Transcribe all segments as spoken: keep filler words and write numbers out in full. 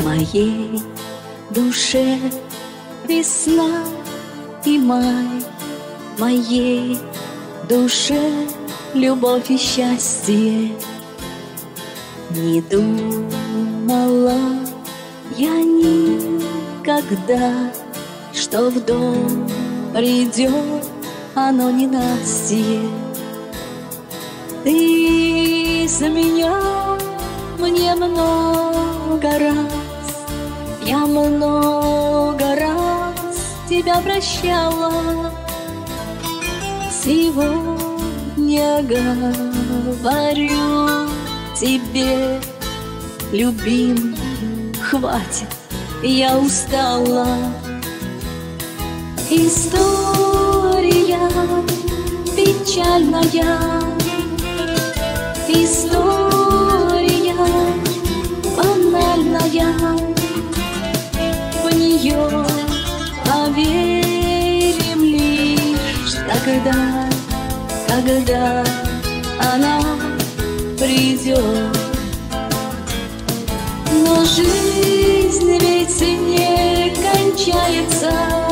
моей душе весна и май, в моей душе любовь и счастье. Не думала я никогда, что в дом придет оно ненастье. Ты изменял мне много раз, я много раз тебя прощала. Сегодня говорю тебе, любимый, хватит, я устала. История печальная, история банальная, в нее поверим лишь тогда, когда она придет. Но жизнь ведь не кончается,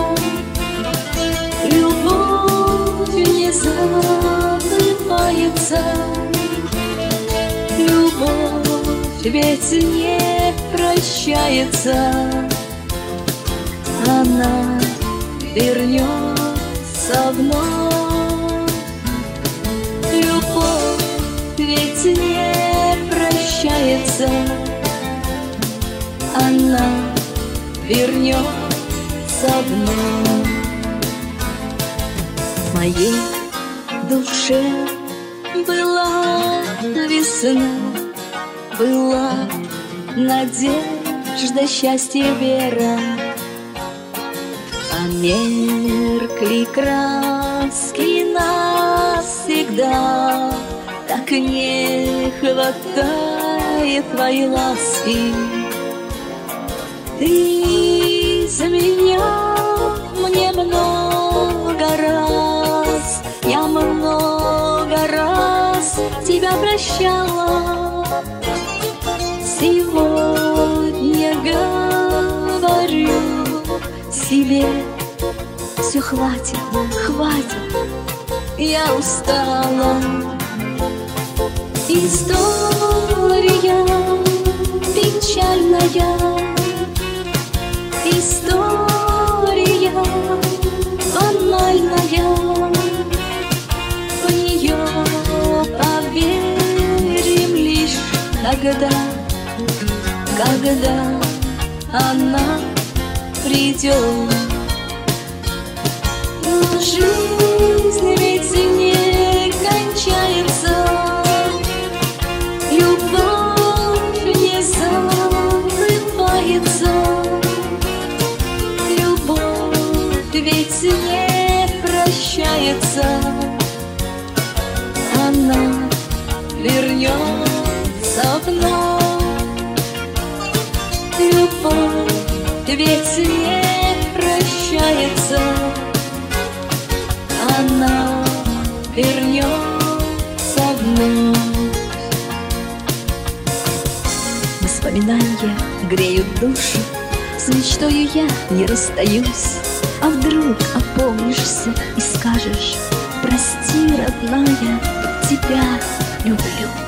любовь не забывается, любовь ведь не прощается, она вернется вновь. Любовь ведь не прощается, она вернется вновь. В моей душе была весна, была надежда, счастье, вера. Померкли краски навсегда, так не хватает твоей ласки. Ты заменял мне много раз, я много раз тебя прощала. Сегодня говорю себе, все хватит, хватит, я устала. История печальная, история банальная, в нее поверим лишь тогда, когда она придет. Но жизнь ведь не кончается, любовь не забывается, любовь ведь не прощается, она вернется вновь. Любовь ведь не прощается, она вернется вновь. Воспоминания греют душу, с мечтою я не расстаюсь. А вдруг опомнишься и скажешь: прости, родная, тебя люблю.